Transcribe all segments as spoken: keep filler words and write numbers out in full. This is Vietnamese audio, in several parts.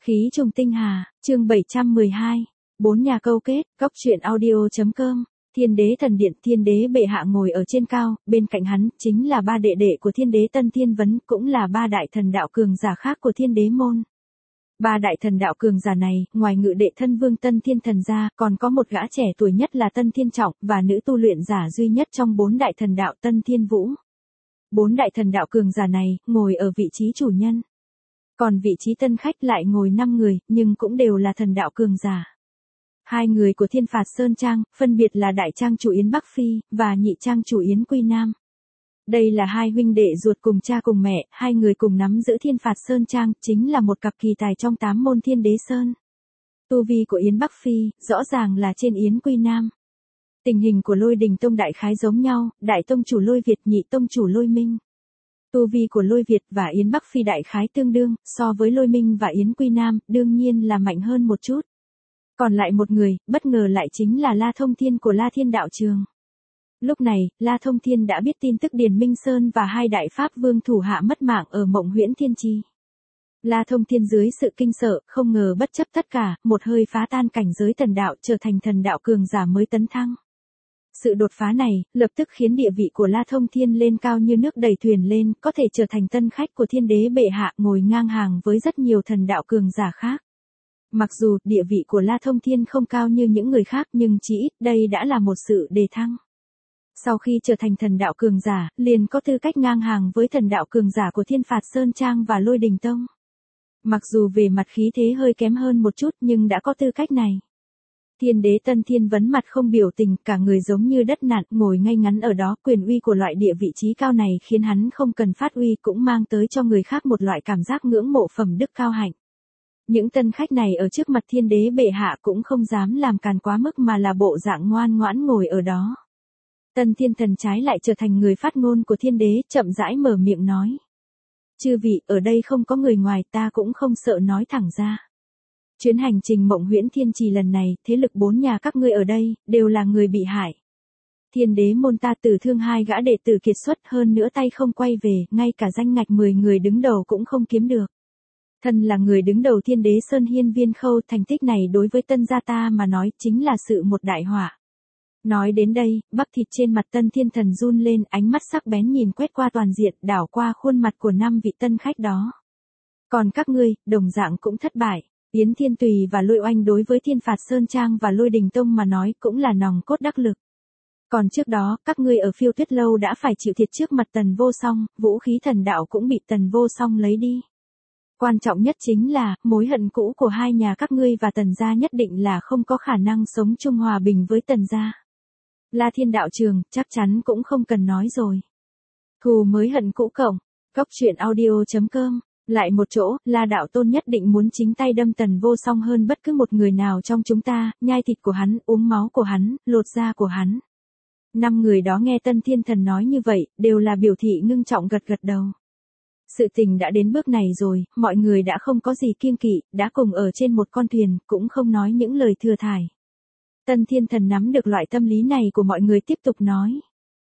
Khí trùng tinh hà, chương bảy trăm mười hai, bốn nhà câu kết, góc truyện audio.com, Thiên đế thần điện. Thiên đế bệ hạ ngồi ở trên cao, bên cạnh hắn, chính là ba đệ đệ của thiên đế Tân Thiên Vấn, cũng là ba đại thần đạo cường giả khác của thiên đế môn. Ba đại thần đạo cường giả này, ngoài ngự đệ thân vương Tân Thiên Thần ra, còn có một gã trẻ tuổi nhất là Tân Thiên Trọng, và nữ tu luyện giả duy nhất trong bốn đại thần đạo Tân Thiên Vũ. Bốn đại thần đạo cường giả này, ngồi ở vị trí chủ nhân. Còn vị trí tân khách lại ngồi năm người, nhưng cũng đều là thần đạo cường giả. Hai người của Thiên Phạt Sơn Trang, phân biệt là đại trang chủ Yến Bắc Phi, và nhị trang chủ Yến Quy Nam. Đây là hai huynh đệ ruột cùng cha cùng mẹ, hai người cùng nắm giữ Thiên Phạt Sơn Trang, chính là một cặp kỳ tài trong tám môn Thiên Đế Sơn. Tu vi của Yến Bắc Phi, rõ ràng là trên Yến Quy Nam. Tình hình của Lôi Đình Tông đại khái giống nhau, đại tông chủ Lôi Việt, nhị tông chủ Lôi Minh. Tu vi của Lôi Việt và Yến Bắc Phi đại khái tương đương, so với Lôi Minh và Yến Quy Nam, đương nhiên là mạnh hơn một chút. Còn lại một người, bất ngờ lại chính là La Thông Thiên của La Thiên Đạo Trường. Lúc này, La Thông Thiên đã biết tin tức Điền Minh Sơn và hai đại pháp vương thủ hạ mất mạng ở Mộng Huyễn Thiên Trì. La Thông Thiên dưới sự kinh sợ, không ngờ bất chấp tất cả, một hơi phá tan cảnh giới thần đạo, trở thành thần đạo cường giả mới tấn thăng. Sự đột phá này, lập tức khiến địa vị của La Thông Thiên lên cao như nước đẩy thuyền lên, có thể trở thành tân khách của thiên đế bệ hạ, ngồi ngang hàng với rất nhiều thần đạo cường giả khác. Mặc dù địa vị của La Thông Thiên không cao như những người khác, nhưng chỉ ít đây đã là một sự đề thăng. Sau khi trở thành thần đạo cường giả, liền có tư cách ngang hàng với thần đạo cường giả của Thiên Phạt Sơn Trang và Lôi Đình Tông. Mặc dù về mặt khí thế hơi kém hơn một chút, nhưng đã có tư cách này. Thiên đế Tân Thiên Vấn mặt không biểu tình, cả người giống như đất nặn, ngồi ngay ngắn ở đó. Quyền uy của loại địa vị trí cao này khiến hắn không cần phát uy, cũng mang tới cho người khác một loại cảm giác ngưỡng mộ phẩm đức cao hạnh. Những tân khách này ở trước mặt thiên đế bệ hạ cũng không dám làm càn quá mức, mà là bộ dạng ngoan ngoãn ngồi ở đó. Tân Thiên Thần trái lại trở thành người phát ngôn của thiên đế, chậm rãi mở miệng nói. Chư vị, ở đây không có người ngoài, ta cũng không sợ nói thẳng ra. Chuyến hành trình Mộng Huyễn Thiên Trì lần này, thế lực bốn nhà các ngươi ở đây, đều là người bị hại. Thiên đế môn ta tử thương hai gã đệ tử kiệt xuất, hơn nữa tay không quay về, ngay cả danh ngạch mười người đứng đầu cũng không kiếm được. Thân là người đứng đầu Thiên đế Sơn Hiên Viên Khâu, thành tích này đối với tân gia ta mà nói, chính là sự một đại họa. Nói đến đây, bắp thịt trên mặt Tân Thiên Thần run lên, ánh mắt sắc bén nhìn quét qua toàn diện, đảo qua khuôn mặt của năm vị tân khách đó. Còn các ngươi, đồng dạng cũng thất bại. Yến Thiên Tùy và Lôi Oanh đối với Thiên Phạt Sơn Trang và Lôi Đình Tông mà nói cũng là nòng cốt đắc lực. Còn trước đó, các ngươi ở Phiêu Tuyết Lâu đã phải chịu thiệt trước mặt Tần Vô Song, vũ khí thần đạo cũng bị Tần Vô Song lấy đi. Quan trọng nhất chính là, mối hận cũ của hai nhà các ngươi và Tần gia nhất định là không có khả năng sống chung hòa bình với Tần gia. La Thiên Đạo Trường, chắc chắn cũng không cần nói rồi. Thù mới hận cũ cộng, góc truyện audio.com. Lại một chỗ, La Đạo Tôn nhất định muốn chính tay đâm Tần Vô Song hơn bất cứ một người nào trong chúng ta, nhai thịt của hắn, uống máu của hắn, lột da của hắn. Năm người đó nghe Tân Thiên Thần nói như vậy, đều là biểu thị ngưng trọng gật gật đầu. Sự tình đã đến bước này rồi, mọi người đã không có gì kiêng kỵ, đã cùng ở trên một con thuyền, cũng không nói những lời thừa thải. Tân Thiên Thần nắm được loại tâm lý này của mọi người, tiếp tục nói.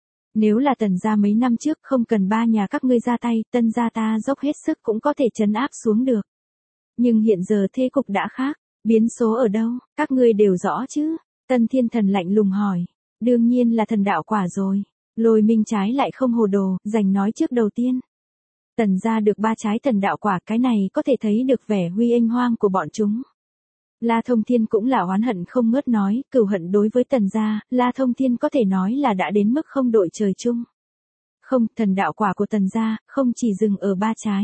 Nếu là Tần gia mấy năm trước không cần ba nhà các ngươi ra tay, Tân gia ta dốc hết sức cũng có thể trấn áp xuống được. Nhưng hiện giờ thế cục đã khác, biến số ở đâu, các ngươi đều rõ chứ? Tân Thiên Thần lạnh lùng hỏi. Đương nhiên là thần đạo quả rồi. Lôi Minh trái lại không hồ đồ, giành nói trước đầu tiên. Tần gia được ba trái thần đạo quả, cái này có thể thấy được vẻ huy anh hoang của bọn chúng. La Thông Thiên cũng là oán hận không ngớt nói, cừu hận đối với Tần gia, La Thông Thiên có thể nói là đã đến mức không đội trời chung. Không, thần đạo quả của Tần gia, không chỉ dừng ở ba trái.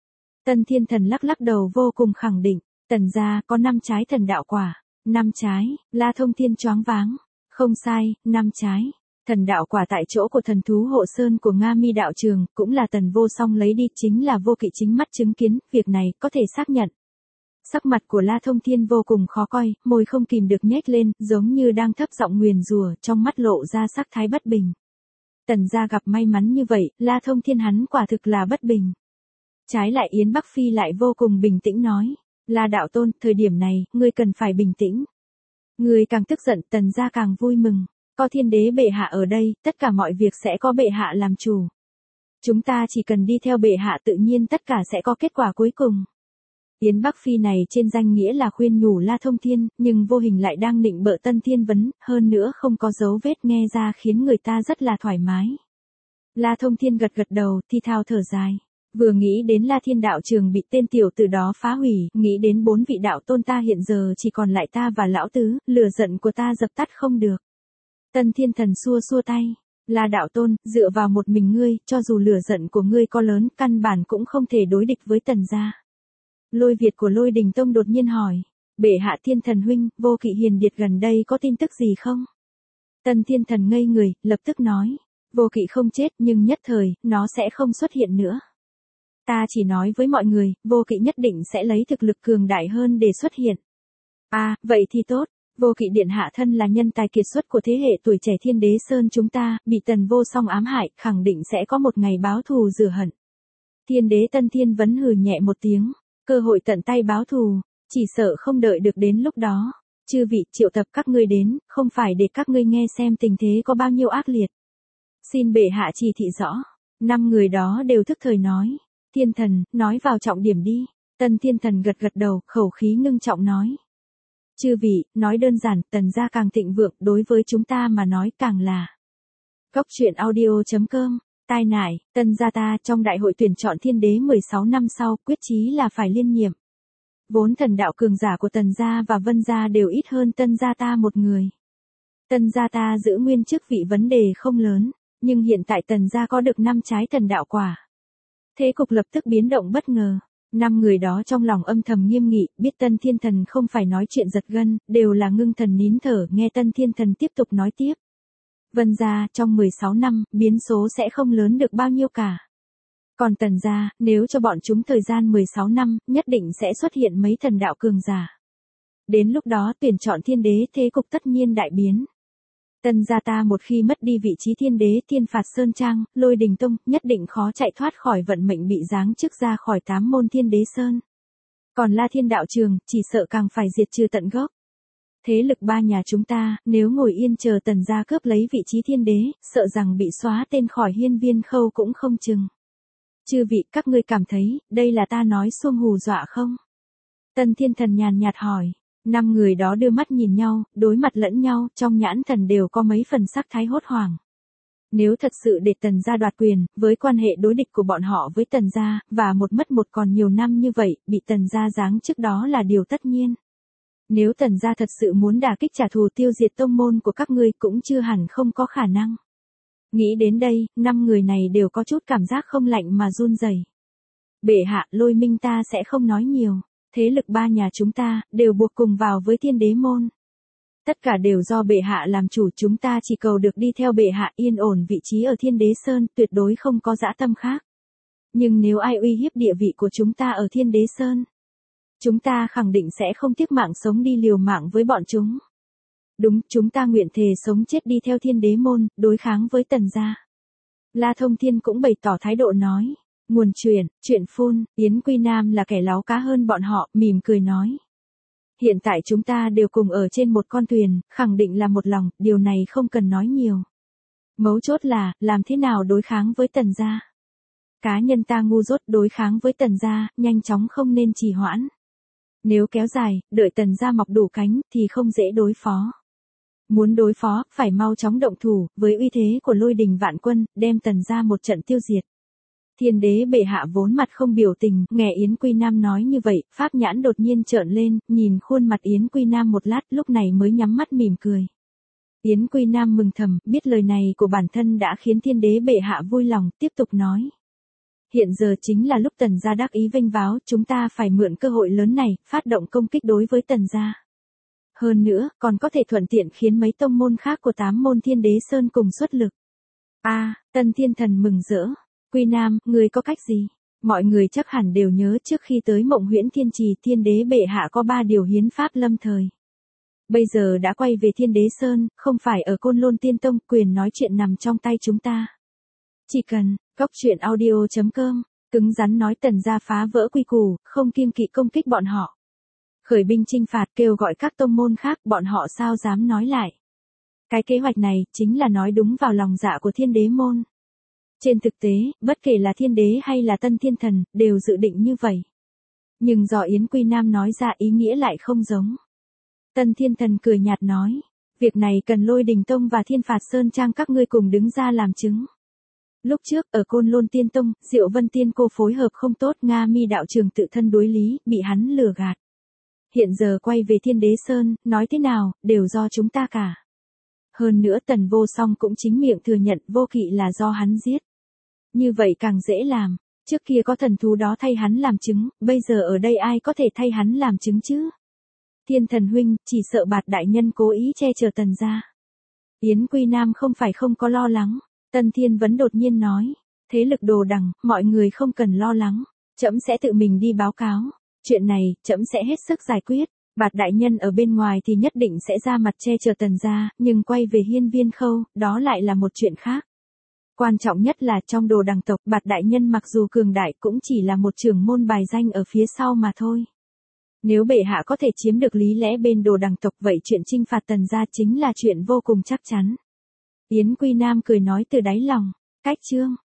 Tân Thiên Thần lắc lắc đầu vô cùng khẳng định, Tần gia có năm trái thần đạo quả. Năm trái, La Thông Thiên choáng váng. Không sai, năm trái. Thần đạo quả tại chỗ của thần thú hộ sơn của Nga Mi Đạo Trường, cũng là Tần Vô Song lấy đi, chính là Vô Kỵ chính mắt chứng kiến, việc này có thể xác nhận. Sắc mặt của La Thông Thiên vô cùng khó coi, môi không kìm được nhếch lên, giống như đang thấp giọng nguyền rủa, trong mắt lộ ra sắc thái bất bình. Tần gia gặp may mắn như vậy, La Thông Thiên hắn quả thực là bất bình. Trái lại Yến Bắc Phi lại vô cùng bình tĩnh nói, La Đạo Tôn, thời điểm này, ngươi cần phải bình tĩnh. Ngươi càng tức giận, Tần gia càng vui mừng. Có thiên đế bệ hạ ở đây, tất cả mọi việc sẽ có bệ hạ làm chủ. Chúng ta chỉ cần đi theo bệ hạ, tự nhiên tất cả sẽ có kết quả cuối cùng. Yến Bắc Phi này trên danh nghĩa là khuyên nhủ La Thông Thiên, nhưng vô hình lại đang nịnh bợ Tân Thiên Vấn, hơn nữa không có dấu vết nghe ra khiến người ta rất là thoải mái. La Thông Thiên gật gật đầu, thi thào thở dài. Vừa nghĩ đến La Thiên đạo trường bị tên tiểu tử đó phá hủy, nghĩ đến bốn vị đạo tôn ta hiện giờ chỉ còn lại ta và lão tứ, lửa giận của ta dập tắt không được. Tân Thiên Thần xua xua tay. La đạo tôn, dựa vào một mình ngươi, cho dù lửa giận của ngươi có lớn, căn bản cũng không thể đối địch với Tần gia. Lôi Việt của Lôi Đình Tông đột nhiên hỏi. Bệ hạ Thiên Thần huynh, Vô Kỵ Hiền Điệt gần đây có tin tức gì không? Tân Thiên Thần ngây người, lập tức nói. Vô Kỵ không chết nhưng nhất thời, nó sẽ không xuất hiện nữa. Ta chỉ nói với mọi người, Vô Kỵ nhất định sẽ lấy thực lực cường đại hơn để xuất hiện. À, vậy thì tốt. Vô Kỵ điện hạ thân là nhân tài kiệt xuất của thế hệ tuổi trẻ Thiên Đế Sơn chúng ta, bị Tần Vô Song ám hại, khẳng định sẽ có một ngày báo thù rửa hận. Thiên Đế Tân Thiên Vấn hừ nhẹ một tiếng, cơ hội tận tay báo thù, chỉ sợ không đợi được đến lúc đó. Chư vị triệu tập các ngươi đến, không phải để các ngươi nghe xem tình thế có bao nhiêu ác liệt. Xin bệ hạ chỉ thị rõ. Năm người đó đều thức thời nói. Thiên Thần, nói vào trọng điểm đi. Tân Thiên Thần gật gật đầu, khẩu khí ngưng trọng nói. Chư vị, nói đơn giản, Tần gia càng thịnh vượng, đối với chúng ta mà nói càng là. Cốc truyện audio chấm com, tai nại, Tần gia ta trong đại hội tuyển chọn thiên đế mười sáu năm sau, quyết chí là phải liên nhiệm. Vốn thần đạo cường giả của Tần gia và Vân gia đều ít hơn Tân gia ta một người. Tần gia ta giữ nguyên chức vị vấn đề không lớn, nhưng hiện tại Tần gia có được năm trái thần đạo quả. Thế cục lập tức biến động bất ngờ. Năm người đó trong lòng âm thầm nghiêm nghị, biết Tân Thiên Thần không phải nói chuyện giật gân, đều là ngưng thần nín thở, nghe Tân Thiên Thần tiếp tục nói tiếp. Vân gia, trong mười sáu năm, biến số sẽ không lớn được bao nhiêu cả. Còn Tần gia, nếu cho bọn chúng thời gian mười sáu năm, nhất định sẽ xuất hiện mấy thần đạo cường giả. Đến lúc đó tuyển chọn thiên đế, thế cục tất nhiên đại biến. Tần gia ta một khi mất đi vị trí thiên đế, thiên phạt Sơn Trang, Lôi Đình Tông, nhất định khó chạy thoát khỏi vận mệnh bị giáng chức ra khỏi tám môn thiên đế Sơn. Còn La Thiên đạo trường, chỉ sợ càng phải diệt trừ tận gốc. Thế lực ba nhà chúng ta, nếu ngồi yên chờ Tần gia cướp lấy vị trí thiên đế, sợ rằng bị xóa tên khỏi hiên viên khâu cũng không chừng. Chư vị, các ngươi cảm thấy, đây là ta nói xuông hù dọa không? Tân Thiên Thần nhàn nhạt hỏi. Năm người đó đưa mắt nhìn nhau, đối mặt lẫn nhau, trong nhãn thần đều có mấy phần sắc thái hốt hoảng. Nếu thật sự để Tần gia đoạt quyền, với quan hệ đối địch của bọn họ với Tần gia, và một mất một còn nhiều năm như vậy, bị Tần gia giáng trước đó là điều tất nhiên. Nếu Tần gia thật sự muốn đả kích trả thù tiêu diệt tông môn của các ngươi cũng chưa hẳn không có khả năng. Nghĩ đến đây, năm người này đều có chút cảm giác không lạnh mà run rẩy. Bệ hạ, Lôi Minh ta sẽ không nói nhiều. Thế lực ba nhà chúng ta, đều buộc cùng vào với thiên đế môn. Tất cả đều do bệ hạ làm chủ, chúng ta chỉ cầu được đi theo bệ hạ yên ổn vị trí ở thiên đế Sơn, tuyệt đối không có dã tâm khác. Nhưng nếu ai uy hiếp địa vị của chúng ta ở thiên đế Sơn, chúng ta khẳng định sẽ không tiếc mạng sống đi liều mạng với bọn chúng. Đúng, chúng ta nguyện thề sống chết đi theo thiên đế môn, đối kháng với Tần gia. La Thông Thiên cũng bày tỏ thái độ nói. Nguồn truyền, chuyện phun, Yến Quy Nam là kẻ láo cá hơn bọn họ, mỉm cười nói. Hiện tại chúng ta đều cùng ở trên một con thuyền, khẳng định là một lòng, điều này không cần nói nhiều. Mấu chốt là, làm thế nào đối kháng với Tần gia. Cá nhân ta ngu dốt đối kháng với Tần gia, nhanh chóng không nên trì hoãn. Nếu kéo dài, đợi Tần gia mọc đủ cánh, thì không dễ đối phó. Muốn đối phó, phải mau chóng động thủ, với uy thế của Lôi Đình Vạn Quân, đem Tần gia một trận tiêu diệt. Thiên đế bệ hạ vốn mặt không biểu tình, nghe Yến Quy Nam nói như vậy, pháp nhãn đột nhiên trợn lên, nhìn khuôn mặt Yến Quy Nam một lát, lúc này mới nhắm mắt mỉm cười. Yến Quy Nam mừng thầm, biết lời này của bản thân đã khiến thiên đế bệ hạ vui lòng, tiếp tục nói. Hiện giờ chính là lúc Tần gia đắc ý vênh váo, chúng ta phải mượn cơ hội lớn này, phát động công kích đối với Tần gia. Hơn nữa, còn có thể thuận tiện khiến mấy tông môn khác của tám môn thiên đế Sơn cùng xuất lực. A, à, Tân Thiên Thần mừng rỡ. Quy Nam, người có cách gì? Mọi người chắc hẳn đều nhớ trước khi tới Mộng Huyễn Thiên Trì, thiên đế bệ hạ có ba điều hiến pháp lâm thời. Bây giờ đã quay về thiên đế Sơn, không phải ở Côn Lôn Tiên Tông, quyền nói chuyện nằm trong tay chúng ta. Chỉ cần, cốc truyện audio chấm com, cứng rắn nói Tần gia phá vỡ quy củ, không kiêng kỵ công kích bọn họ. Khởi binh chinh phạt, kêu gọi các tông môn khác, bọn họ sao dám nói lại. Cái kế hoạch này, chính là nói đúng vào lòng dạ của thiên đế môn. Trên thực tế, bất kể là thiên đế hay là Tân Thiên Thần, đều dự định như vậy. Nhưng do Yến Quy Nam nói ra ý nghĩa lại không giống. Tân Thiên Thần cười nhạt nói, việc này cần Lôi Đình Tông và Thiên Phạt Sơn Trang các ngươi cùng đứng ra làm chứng. Lúc trước, ở Côn Lôn Tiên Tông, Diệu Vân Tiên Cô phối hợp không tốt, Nga Mi đạo trường tự thân đối lý, bị hắn lừa gạt. Hiện giờ quay về Thiên Đế Sơn, nói thế nào, đều do chúng ta cả. Hơn nữa Tần Vô Song cũng chính miệng thừa nhận Vô Kỵ là do hắn giết. Như vậy càng dễ làm, trước kia có thần thú đó thay hắn làm chứng, bây giờ ở đây ai có thể thay hắn làm chứng chứ? Thiên Thần huynh, chỉ sợ Bạt đại nhân cố ý che chở Tần gia. Yến Quy Nam không phải không có lo lắng, Tân Thiên Vấn đột nhiên nói, thế lực Đồ Đằng, mọi người không cần lo lắng, trẫm sẽ tự mình đi báo cáo, chuyện này, trẫm sẽ hết sức giải quyết. Bạt đại nhân ở bên ngoài thì nhất định sẽ ra mặt che chở Tần gia, nhưng quay về Hiên Viên Khâu, đó lại là một chuyện khác. Quan trọng nhất là trong Đồ Đằng tộc, Bạt đại nhân mặc dù cường đại cũng chỉ là một trưởng môn bài danh ở phía sau mà thôi. Nếu bệ hạ có thể chiếm được lý lẽ bên Đồ Đằng tộc, vậy chuyện chinh phạt Tần gia chính là chuyện vô cùng chắc chắn. Yến Quy Nam cười nói từ đáy lòng, cách chương